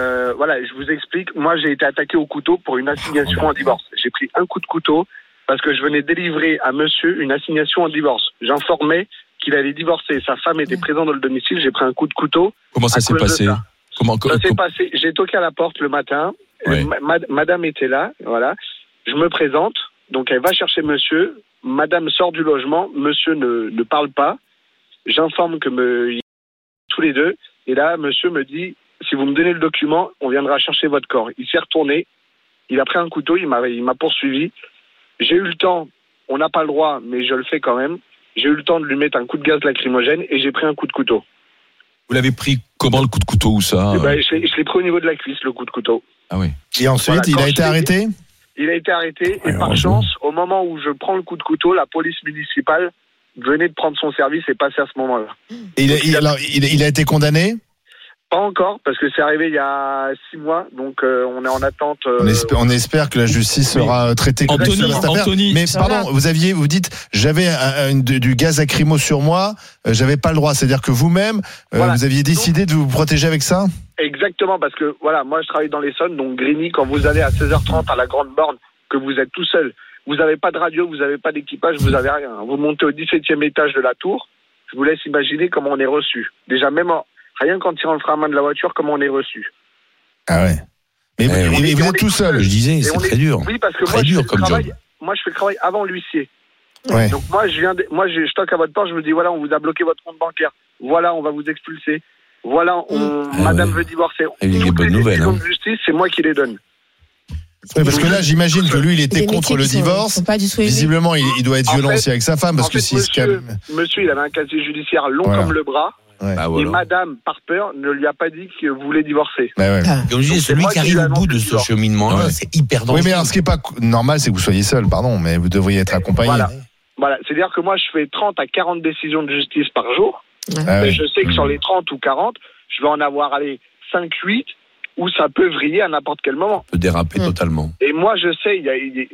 Speaker 12: je vous explique. Moi, j'ai été attaqué au couteau pour une assignation en divorce. J'ai pris un coup de couteau parce que je venais délivrer à monsieur une assignation en divorce. J'informais qu'il allait divorcer. Sa femme était présente dans le domicile. J'ai pris un coup de couteau.
Speaker 3: Comment ça s'est passé?
Speaker 12: Ça s'est passé. J'ai toqué à la porte le matin. Madame était là. Voilà. Je me présente. Donc elle va chercher monsieur. Madame sort du logement. Monsieur ne parle pas. J'informe que tous les deux. Et là, monsieur me dit, si vous me donnez le document, on viendra chercher votre corps. Il s'est retourné. Il a pris un couteau. Il m'a poursuivi. J'ai eu le temps. On n'a pas le droit, mais je le fais quand même. J'ai eu le temps de lui mettre un coup de gaz lacrymogène et j'ai pris un coup de couteau.
Speaker 3: Vous l'avez pris comment, le coup de couteau, ou ça?
Speaker 12: Je l'ai pris au niveau de la cuisse, le coup de couteau.
Speaker 3: Ah oui.
Speaker 4: Et ensuite, il a été arrêté?
Speaker 12: Il a été arrêté. Et par chance, au moment où je prends le coup de couteau, la police municipale venait de prendre son service et passer à ce moment-là.
Speaker 4: Et il a été condamné?
Speaker 12: Pas encore, parce que c'est arrivé il y a 6 mois, donc on est en attente.
Speaker 4: On espère que la justice sera traitée comme
Speaker 3: Anthony,
Speaker 4: mais pardon, vous dites, j'avais du gaz lacrymo sur moi, j'avais pas le droit. C'est-à-dire que vous-même, vous aviez décidé de vous protéger avec ça?
Speaker 12: Exactement, parce que moi je travaille dans l'Essonne, donc Grigny, quand vous allez à 16h30 à la Grande Borne, que vous êtes tout seul, vous n'avez pas de radio, vous n'avez pas d'équipage, vous n'avez rien. Vous montez au 17e étage de la tour, je vous laisse imaginer comment on est reçu. Déjà, même rien qu'en tirant le frein à main de la voiture, comment on est reçu.
Speaker 4: Ah ouais. Mais vous êtes tout seul.
Speaker 7: Je disais, c'est très dur.
Speaker 12: Oui, parce que moi je fais le travail avant l'huissier.
Speaker 4: Ouais.
Speaker 12: Donc je toque à votre porte, je vous dis voilà, on vous a bloqué votre compte bancaire. Voilà, on va vous expulser. Voilà, madame veut divorcer.
Speaker 7: Toutes les décisions
Speaker 12: de justice, c'est moi qui les donne.
Speaker 4: Oui, parce que là, j'imagine que lui, il était contre le divorce.
Speaker 6: Pas du tout aimés.
Speaker 4: Visiblement, il doit être violent aussi avec sa femme, parce que si
Speaker 12: monsieur, il avait un casier judiciaire long comme le bras.
Speaker 4: Ouais.
Speaker 12: Et madame, par peur, ne lui a pas dit qu'il voulait divorcer.
Speaker 4: Ouais.
Speaker 7: Comme je dis, celui qui arrive au bout de ce cheminement-là, c'est hyper dangereux.
Speaker 4: Oui, mais alors, ce qui est pas normal, c'est que vous soyez seul, pardon, mais vous devriez être accompagné.
Speaker 12: Voilà. C'est-à-dire que moi, je fais 30 à 40 décisions de justice par jour.
Speaker 4: Ah
Speaker 12: et je sais que sur les 30 ou 40, je vais en avoir, 5, 8, où ça peut vriller à n'importe quel moment.
Speaker 7: Ça peut déraper totalement.
Speaker 12: Et moi, je sais,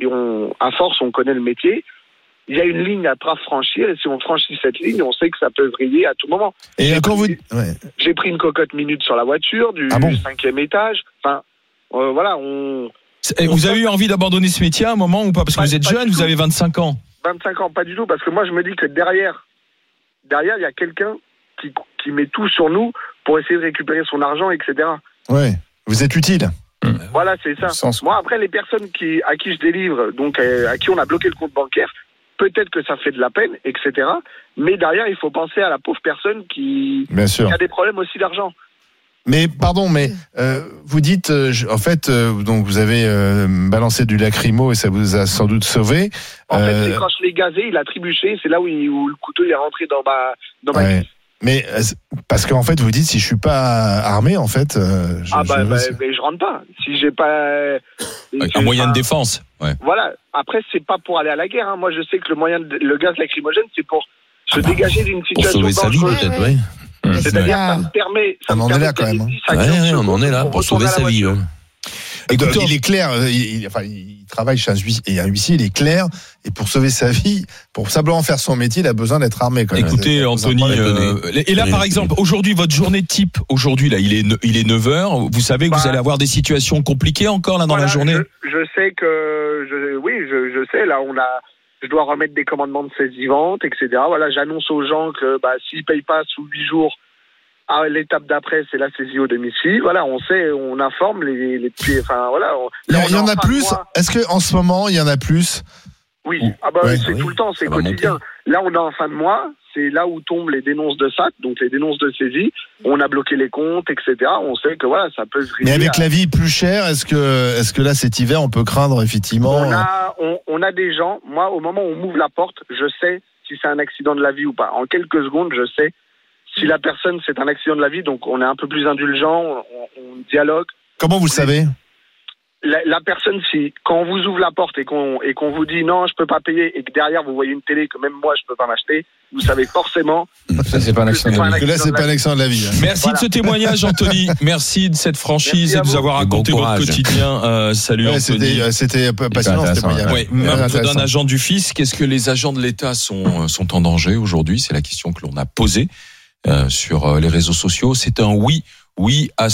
Speaker 12: à force, on connaît le métier. Il y a une ligne à pas franchir, et si on franchit cette ligne, on sait que ça peut vriller à tout moment.
Speaker 4: Et quand
Speaker 12: j'ai pris une cocotte minute sur la voiture du 5e étage. Enfin, voilà,
Speaker 3: vous avez eu envie d'abandonner ce métier à un moment ou pas? Parce que vous êtes jeune, vous avez 25 ans.
Speaker 12: 25 ans, pas du tout, parce que moi, je me dis que derrière, il y a quelqu'un qui met tout sur nous pour essayer de récupérer son argent, etc.
Speaker 4: Ouais, vous êtes utile.
Speaker 12: Voilà, c'est ça. Moi, après, les personnes à qui je délivre, donc à qui on a bloqué le compte bancaire, peut-être que ça fait de la peine, etc. Mais derrière, il faut penser à la pauvre personne qui a des problèmes aussi d'argent.
Speaker 4: Mais pardon, vous dites, en fait, donc vous avez balancé du lacrymo et ça vous a sans doute sauvé.
Speaker 12: En fait, c'est quand je l'ai gazé, il a trébuché, c'est là où le couteau est rentré dans ma cuisse.
Speaker 4: Mais parce qu'en fait, vous dites, si je suis pas armé, en fait,
Speaker 12: mais je rentre pas. Si j'ai pas
Speaker 3: un moyen de défense. Ouais.
Speaker 12: Voilà. Après, c'est pas pour aller à la guerre. Hein. Moi, je sais que le gaz lacrymogène, c'est pour se dégager d'une situation
Speaker 7: pour sauver sa vie, peut-être, oui.
Speaker 12: C'est-à-dire, ça me permet.
Speaker 4: On en est là quand même.
Speaker 7: On en est là pour sauver sa vie.
Speaker 4: Écoutez, il est clair, il travaille chez un huissier, il est clair, et pour sauver sa vie, pour simplement faire son métier, il a besoin d'être armé. Quand même.
Speaker 3: Écoutez, Anthony, et là, par exemple, aujourd'hui, votre journée type, aujourd'hui, là, il est 9h, vous savez que vous allez avoir des situations compliquées encore, là, dans la journée?
Speaker 12: Je sais que, je sais, là, je dois remettre des commandements de saisie-vente, etc. Voilà, j'annonce aux gens que, s'ils payent pas sous 8 jours, l'étape d'après, c'est la saisie au domicile. Voilà, on sait, on informe les petits. Enfin, voilà.
Speaker 4: Il y en a plus. Est-ce que en ce moment, il y en a plus?
Speaker 12: Oui. C'est tout le temps, c'est quotidien. Là, on est en fin de mois. C'est là où tombent les dénonces de SAT, donc les dénonces de saisie. On a bloqué les comptes, etc. On sait que voilà, ça peut se
Speaker 4: Mais avec la vie plus chère, est-ce que là, cet hiver, on peut craindre effectivement?
Speaker 12: On a des gens. Moi, au moment où on m'ouvre la porte, je sais si c'est un accident de la vie ou pas. En quelques secondes, je sais. Si la personne, c'est un accident de la vie, donc on est un peu plus indulgent, on dialogue.
Speaker 4: Comment vous le savez?
Speaker 12: La personne, quand on vous ouvre la porte et qu'on vous dit non, je peux pas payer, et que derrière vous voyez une télé que même moi je peux pas m'acheter, vous savez forcément.
Speaker 5: Ça, c'est pas un accident de la vie.
Speaker 4: Là, c'est pas un accident de la vie.
Speaker 3: Merci de ce témoignage, Anthony. Merci de cette franchise et de nous avoir raconté votre quotidien. Salut, Anthony.
Speaker 4: C'était passionnant, ce témoignage.
Speaker 3: Oui, meurtre d'un agent du fisc. Est-ce que les agents de l'État sont en danger aujourd'hui? C'est la question que l'on a posée sur les réseaux sociaux. C'est un oui à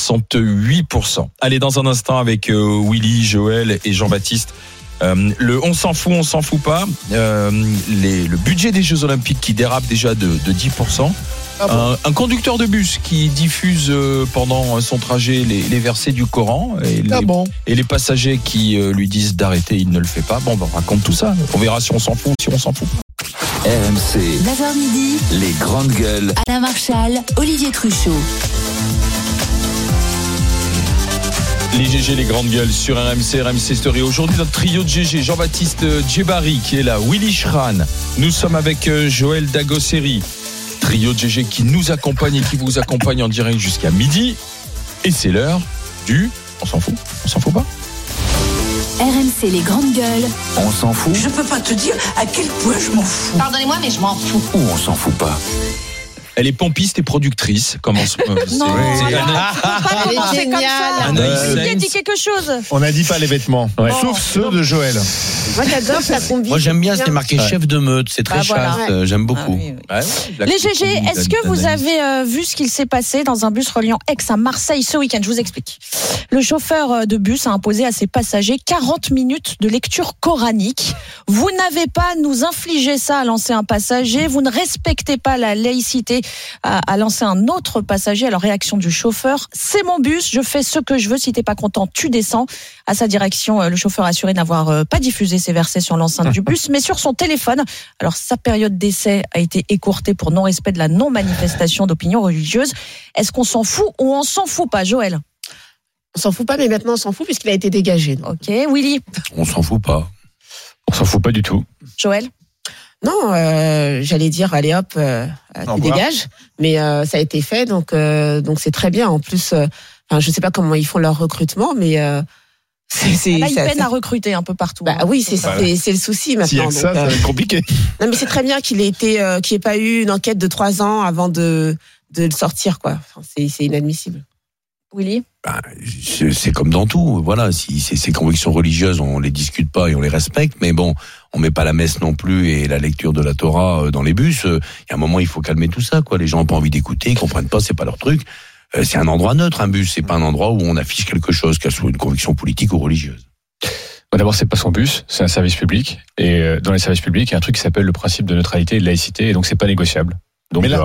Speaker 3: 68%. Allez, dans un instant avec Willy, Joël et Jean-Baptiste. Le on s'en fout pas. Le budget des Jeux Olympiques qui dérape déjà de 10%. Un conducteur de bus qui diffuse pendant son trajet les versets du Coran et les passagers qui lui disent d'arrêter, il ne le fait pas. Bon, on raconte tout ça. On verra si on s'en fout ou si on s'en fout pas.
Speaker 2: RMC, 9h midi,
Speaker 1: les grandes gueules.
Speaker 2: Alain Marchal, Olivier Truchot.
Speaker 3: Les GG, les grandes gueules sur RMC Story. Aujourd'hui, notre trio de GG, Jean-Baptiste Djebari qui est là, Willy Schran. Nous sommes avec Joël Dagosseri. Trio de GG qui nous accompagne et qui vous accompagne en direct jusqu'à midi. Et c'est l'heure du... On s'en fout pas.
Speaker 2: RMC, les grandes gueules.
Speaker 1: On s'en fout
Speaker 14: Je peux pas te dire à quel point je m'en fous.
Speaker 2: Pardonnez-moi, mais je m'en fous.
Speaker 1: ou on s'en fout pas?
Speaker 3: Elle est pompiste et productrice. Comment
Speaker 6: Non, elle est géniale.
Speaker 15: Olivier dit quelque chose.
Speaker 4: On n'a dit pas les vêtements, sauf ceux de Joël.
Speaker 6: Moi, j'adore ta combi.
Speaker 7: Moi, j'aime bien, c'est marqué chef de meute, c'est très chaste, j'aime beaucoup.
Speaker 15: Les GG, est-ce que vous avez vu ce qu'il s'est passé dans un bus reliant Aix à Marseille ce week-end? Je vous explique. Le chauffeur de bus a imposé à ses passagers 40 minutes de lecture coranique. Vous n'avez pas à nous infliger ça, a lancé un passager. Vous ne respectez pas la laïcité, a lancé un autre passager. Alors, réaction du chauffeur: c'est mon bus, je fais ce que je veux, si t'es pas content, tu descends. À sa direction, le chauffeur a assuré n'avoir pas diffusé ses versets sur l'enceinte du bus, mais sur son téléphone. Alors, sa période d'essai a été écourtée pour non-respect de la non-manifestation d'opinion religieuse. Est-ce qu'on s'en fout ou on s'en fout pas, Joël?
Speaker 6: On s'en fout pas, mais maintenant on s'en fout puisqu'il a été dégagé. Donc.
Speaker 15: Ok, Willy.
Speaker 7: On s'en fout pas.
Speaker 5: On s'en fout pas du tout.
Speaker 15: Joël.
Speaker 6: Non, j'allais dire allez hop, tu dégages, mais ça a été fait, donc c'est très bien. En plus, je sais pas comment ils font leur recrutement, mais
Speaker 15: là ils peinent à recruter un peu partout.
Speaker 6: Bah oui, c'est le souci maintenant.
Speaker 4: S'il y a que ça va être compliqué.
Speaker 6: Non, mais c'est très bien qu'il ait pas eu une enquête de 3 ans avant de le sortir, quoi. Enfin, c'est inadmissible.
Speaker 15: Willy.
Speaker 7: C'est comme dans tout. Voilà, si ces convictions religieuses, on les discute pas et on les respecte, mais bon, on met pas la messe non plus et la lecture de la Torah dans les bus. Il y a un moment, il faut calmer tout ça, quoi. Les gens ont pas envie d'écouter, ils comprennent pas, c'est pas leur truc. C'est un endroit neutre, un bus. C'est pas un endroit où on affiche quelque chose, qu'elle soit une conviction politique ou religieuse.
Speaker 5: D'abord, c'est pas son bus, c'est un service public. Et dans les services publics, il y a un truc qui s'appelle le principe de neutralité et de laïcité, et donc c'est pas négociable. Donc,
Speaker 4: mais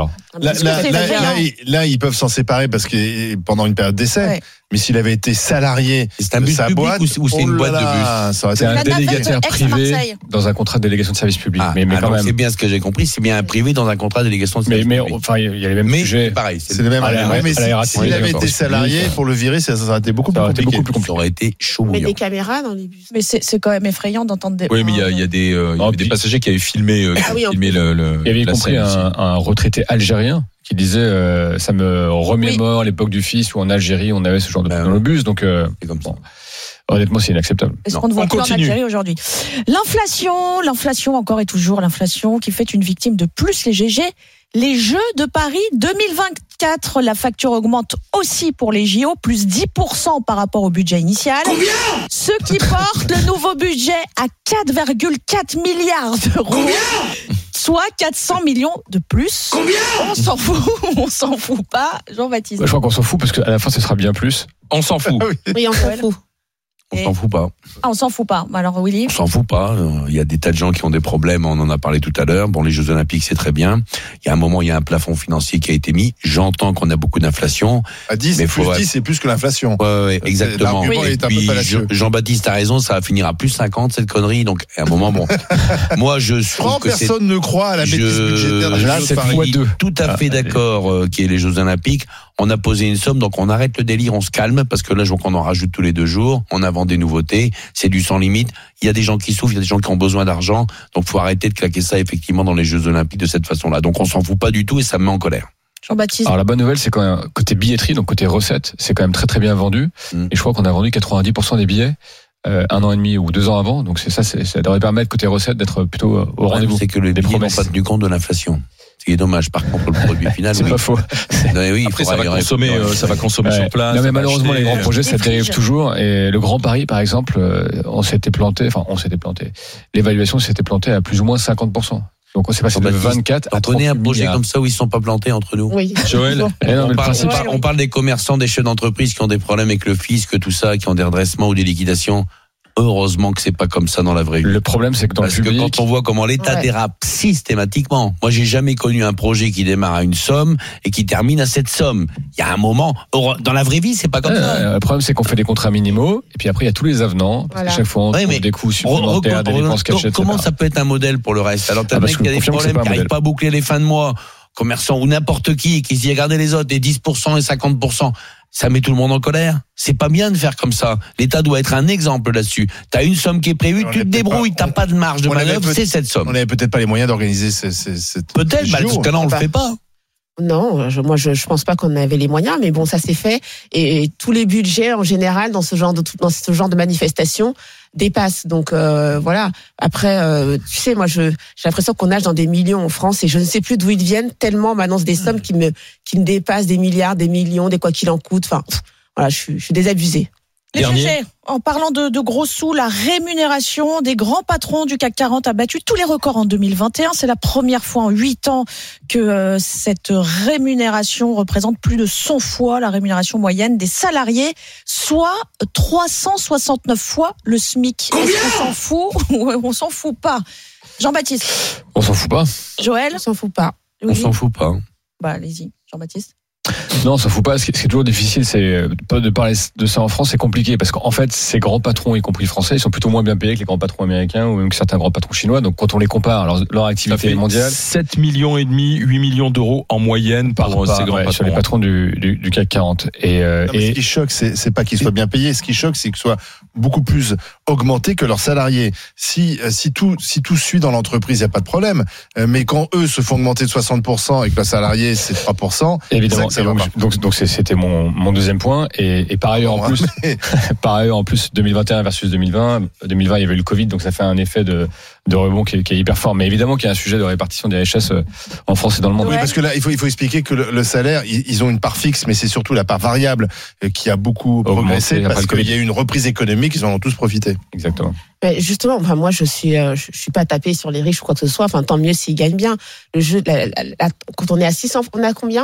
Speaker 4: là, ils peuvent s'en séparer parce que pendant une période d'essai. Ouais. Mais s'il avait été salarié
Speaker 7: c'est un bus
Speaker 4: de sa boîte
Speaker 7: ou c'est une boîte de bus,
Speaker 5: c'est un délégataire privé dans un contrat de délégation de service public.
Speaker 7: Mais quand même, c'est bien ce que j'ai compris, c'est bien un privé dans un contrat de délégation de service public.
Speaker 5: Mais enfin, il y a les mêmes sujets.
Speaker 7: Pareil,
Speaker 4: c'est le même. Mais s'il avait été salarié, pour le virer, ça aurait été beaucoup plus compliqué.
Speaker 7: Ça aurait été chaud.
Speaker 6: Mais des caméras dans les bus.
Speaker 15: Mais c'est quand même effrayant d'entendre des.
Speaker 3: Oui, mais il y a des passagers qui avaient filmé le.
Speaker 5: Il y avait compris un retraité algérien qui disait ça me remémore l'époque du fils où en Algérie on avait ce genre de truc dans le bus, donc
Speaker 7: c'est comme ça.
Speaker 5: Honnêtement, c'est inacceptable.
Speaker 15: Est-ce qu'on ne voit plus en Algérie aujourd'hui? L'inflation encore et toujours, l'inflation qui fait une victime de plus les GG. Les Jeux de Paris 2024, la facture augmente aussi pour les JO, plus 10% par rapport au budget initial.
Speaker 14: Combien?
Speaker 15: Ce qui porte le nouveau budget à 4,4 milliards d'euros. Soit 400 millions de plus.
Speaker 14: Combien?
Speaker 15: On s'en fout pas, Jean-Baptiste.
Speaker 5: Je crois qu'on s'en fout parce qu'à la fin, ce sera bien plus.
Speaker 3: On s'en fout.
Speaker 6: Oui, on s'en fout.
Speaker 7: On s'en fout pas.
Speaker 15: Ah, on s'en fout pas. Alors, Willy?
Speaker 7: On s'en fout pas. Il y a des tas de gens qui ont des problèmes. On en a parlé tout à l'heure. Bon, les Jeux Olympiques, c'est très bien. Il y a un moment, il y a un plafond financier qui a été mis. J'entends qu'on a beaucoup d'inflation.
Speaker 4: À 10, mais plus 10, c'est plus que l'inflation.
Speaker 7: Ouais, exactement.
Speaker 4: Et puis,
Speaker 7: Jean-Baptiste a raison, ça va finir à plus 50, cette connerie. Donc, à un moment, bon. Moi, je trouve que
Speaker 4: personne ne croit à la maîtrise budgétaire des Jeux de Paris.
Speaker 7: Tout à fait d'accord qu'il y ait les Jeux Olympiques. On a posé une somme, donc on arrête le délire, on se calme, parce que là, je vois qu'on en rajoute tous les 2 jours. On invente des nouveautés. C'est du sans limite. Il y a des gens qui souffrent, il y a des gens qui ont besoin d'argent. Donc, faut arrêter de claquer ça, effectivement, dans les Jeux Olympiques de cette façon-là. Donc, on s'en fout pas du tout et ça me met en colère.
Speaker 15: Jean-Baptiste.
Speaker 5: Alors, la bonne nouvelle, c'est quand côté billetterie, donc côté recettes, c'est quand même très, très bien vendu. Et je crois qu'on a vendu 90% des billets. 1 an et demi ou 2 ans avant. Donc, ça devrait permettre côté recettes d'être plutôt au rendez-vous.
Speaker 7: C'est que les billets n'ont pas tenu compte de l'inflation. C'est dommage. Par contre, le produit final,
Speaker 5: c'est pas faux.
Speaker 3: Oui, après, ça va consommer sur place.
Speaker 5: Non, mais malheureusement, les grands projets, ça dérive toujours. Et le Grand Paris, par exemple, on s'était planté. L'évaluation s'était plantée à plus ou moins 50%. Donc, on s'est passé de 24 à 30
Speaker 7: On connaît un projet
Speaker 5: milliards.
Speaker 7: comme ça où ils ne sont pas plantés entre nous.
Speaker 6: Oui.
Speaker 3: Joël.
Speaker 7: On parle des commerçants, des chefs d'entreprise qui ont des problèmes avec le fisc, tout ça, qui ont des redressements ou des liquidations. Heureusement que c'est pas comme ça dans la vraie vie.
Speaker 5: Le problème, c'est que dans
Speaker 7: Parce
Speaker 5: le public,
Speaker 7: que quand on voit comment l'État dérape systématiquement, moi j'ai jamais connu un projet qui démarre à une somme et qui termine à cette somme. Il y a un moment, dans la vraie vie, c'est pas comme ça.
Speaker 5: Le problème, c'est qu'on fait des contrats minimaux et puis après il y a tous les avenants. Parce que chaque fois, on trouve des coûts supplémentaires, des dépenses cachées.
Speaker 7: Comment ça peut être un modèle pour le reste? Alors t'as un mec qui a des problèmes, qui n'arrive pas à boucler les fins de mois, commerçant ou n'importe qui se dit regardez les autres, des 10% et 50%. Ça met tout le monde en colère. C'est pas bien de faire comme ça. L'État doit être un exemple là-dessus. T'as une somme qui est prévue, tu te débrouilles, t'as pas de marge de manœuvre, c'est cette somme.
Speaker 4: On n'avait peut-être pas les moyens d'organiser cette.
Speaker 7: Peut-être, dans ce cas-là, on le fait pas.
Speaker 6: Non, moi je pense pas qu'on avait les moyens, mais bon, ça s'est fait. Et tous les budgets en général dans ce genre de manifestation dépassent. Donc voilà. Après, tu sais, moi j'ai l'impression qu'on nage dans des millions en France et je ne sais plus d'où ils viennent. Tellement on m'annonce des sommes qui me dépassent des milliards, des millions, des quoi qu'il en coûte. Enfin, voilà, je suis désabusée.
Speaker 15: Les GG, en parlant de gros sous, la rémunération des grands patrons du CAC 40 a battu tous les records en 2021. C'est la première fois en 8 ans que cette rémunération représente plus de 100 fois la rémunération moyenne des salariés, soit 369 fois le SMIC. Est-ce qu'on s'en fout ou on s'en fout pas? Jean-Baptiste.
Speaker 5: On s'en fout pas.
Speaker 15: Joël.
Speaker 6: On s'en fout pas.
Speaker 7: On s'en fout pas.
Speaker 15: Bah, allez-y, Jean-Baptiste.
Speaker 5: Non, on s'en fout pas. Ce qui est toujours difficile, c'est de parler de ça en France, c'est compliqué parce qu'en fait, ces grands patrons, y compris français, ils sont plutôt moins bien payés que les grands patrons américains ou même que certains grands patrons chinois. Donc, quand on les compare, leur activité mondiale,
Speaker 3: 7 millions et demi, 8 millions d'euros en moyenne pour ces grands patrons.
Speaker 5: Sur les patrons du CAC 40.
Speaker 4: Ce qui choque, c'est pas qu'ils soient bien payés. Ce qui choque, c'est qu'ils soient beaucoup plus augmentés que leurs salariés. Si tout suit dans l'entreprise, il n'y a pas de problème. Mais quand eux se font augmenter de 60% et que le salarié c'est 3%,
Speaker 5: évidemment. Donc c'était mon deuxième point. Et par ailleurs, en plus, 2021 versus 2020, il y avait eu le Covid, donc ça fait un effet de rebond qui est hyper fort. Mais évidemment qu'il y a un sujet de répartition des richesses en France et dans le monde.
Speaker 4: Oui, parce que là, il faut expliquer que le salaire, ils ont une part fixe, mais c'est surtout la part variable qui a beaucoup progressé parce qu'il y a eu une reprise économique, ils en ont tous profité.
Speaker 5: Exactement.
Speaker 6: Mais justement, enfin, moi, je suis pas tapée sur les riches ou quoi que ce soit. Enfin, tant mieux s'ils gagnent bien. Le jeu, quand on est à 600, on a combien?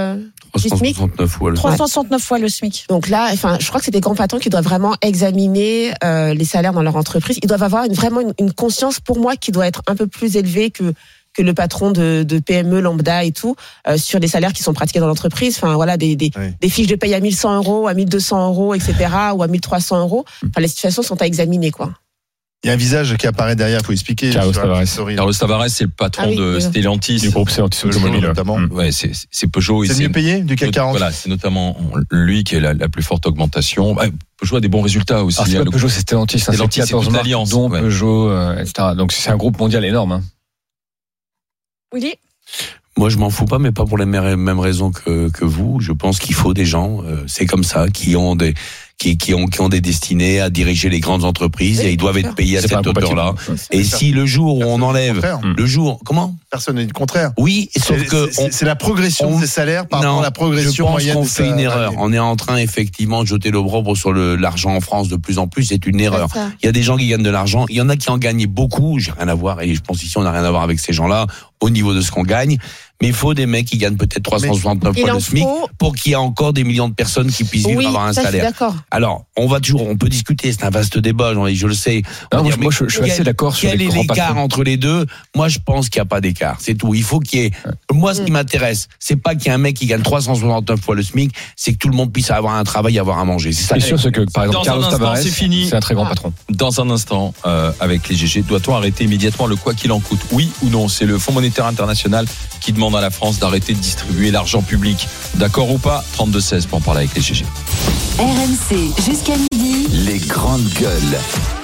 Speaker 15: 369 fois le SMIC.
Speaker 6: Donc là, enfin, je crois que c'est des grands patrons qui doivent vraiment examiner les salaires dans leur entreprise. Ils doivent avoir vraiment une conscience, pour moi, qui doit être un peu plus élevée que le patron de PME lambda et tout, sur les salaires qui sont pratiqués dans l'entreprise. Enfin, voilà, des fiches de paye à 1100 euros, à 1200 euros, etc., ou à 1300 euros. Enfin, les situations sont à examiner, quoi.
Speaker 4: Il y a un visage qui apparaît derrière, il faut expliquer.
Speaker 3: Carlos Tavares, c'est le patron de Stellantis.
Speaker 5: Du groupe Stellantis Automobile,
Speaker 3: notamment. Ouais, c'est Peugeot.
Speaker 4: C'est mieux payé du CAC 40.
Speaker 3: Voilà, c'est notamment lui qui est la plus forte augmentation. Peugeot a des bons résultats aussi.
Speaker 5: C'est pas Peugeot, c'est Stellantis. C'est 14 marques, dont Peugeot, etc. Donc c'est un groupe mondial énorme.
Speaker 15: Willy?
Speaker 7: Moi, je m'en fous pas, mais pas pour les mêmes raisons que vous. Je pense qu'il faut des gens, c'est comme ça, qui ont des destinées à diriger les grandes entreprises, et ils doivent être payés à cette hauteur-là. Et si le jour où on enlève, comment?
Speaker 4: Personne n'est du contraire.
Speaker 7: Oui, sauf que
Speaker 4: c'est la progression des salaires par rapport à la progression moyenne.
Speaker 7: Je pense qu'on fait une erreur. On est en train effectivement de jeter l'opprobre sur l'argent en France de plus en plus. C'est une erreur. Il y a des gens qui gagnent de l'argent. Il y en a qui en gagnent beaucoup. J'ai rien à voir, et je pense ici on n'a rien à voir avec ces gens-là au niveau de ce qu'on gagne. Mais il faut des mecs qui gagnent peut-être 369 fois le SMIC pour qu'il y ait encore des millions de personnes qui puissent vivre avoir un salaire. Alors, on peut discuter, c'est un vaste débat, je le sais.
Speaker 5: Moi, je suis assez d'accord sur les grands patrons.
Speaker 7: Quel est l'écart entre les deux? Moi, je pense qu'il n'y a pas d'écart. C'est tout. Il faut qu'il y ait. Moi, ce qui m'intéresse, c'est pas qu'il y ait un mec qui gagne 369 fois le SMIC, c'est que tout le monde puisse avoir un travail, avoir à manger. C'est ça.
Speaker 5: C'est sûr, c'est que, par exemple, Carlos Tavares,
Speaker 3: c'est
Speaker 5: un très grand patron.
Speaker 3: Dans un instant, avec les GG, doit-on arrêter immédiatement le quoi qu'il en coûte? Oui ou non? C'est le Fonds monétaire international qui demande à la France d'arrêter de distribuer l'argent public. D'accord ou pas? 32-16 pour en parler avec les GG.
Speaker 2: RMC jusqu'à midi.
Speaker 1: Les grandes gueules.